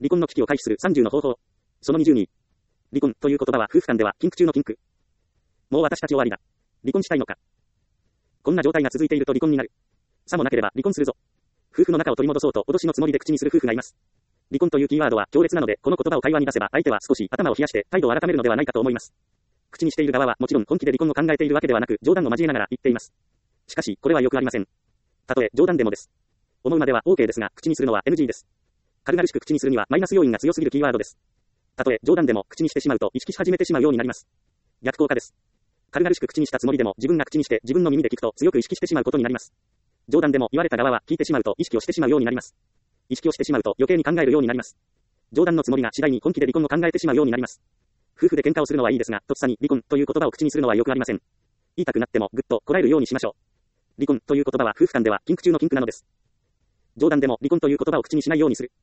離婚の危機を回避する30の方法。その20に。離婚という言葉は夫婦間では禁句中の禁句。もう私たち終わりだ。離婚したいのか。こんな状態が続いていると離婚になる。さもなければ離婚するぞ。夫婦の仲を取り戻そうと脅しのつもりで口にする夫婦がいます。離婚というキーワードは強烈なので、この言葉を会話に出せば相手は少し頭を冷やして態度を改めるのではないかと思います。口にしている側はもちろん本気で離婚を考えているわけではなく、冗談を交えながら言っています。しかし、これはよくありません。たとえ冗談でもです。思うまでは OK ですが、口にするのは NG です。軽々しく口にするにはマイナス要因が強すぎるキーワードです。たとえ冗談でも口にしてしまうと意識し始めてしまうようになります。逆効果です。軽々しく口にしたつもりでも自分が口にして自分の耳で聞くと強く意識してしまうことになります。冗談でも言われた側は聞いてしまうと意識をしてしまうようになります。意識をしてしまうと余計に考えるようになります。冗談のつもりが次第に本気で離婚を考えてしまうようになります。夫婦で喧嘩をするのはいいですが、とっさに離婚という言葉を口にするのはよくありません。言いたくなってもぐっとこらえるようにしましょう。離婚という言葉は夫婦間では禁句中の禁句なのです。冗談でも離婚という言葉を口にしないようにする。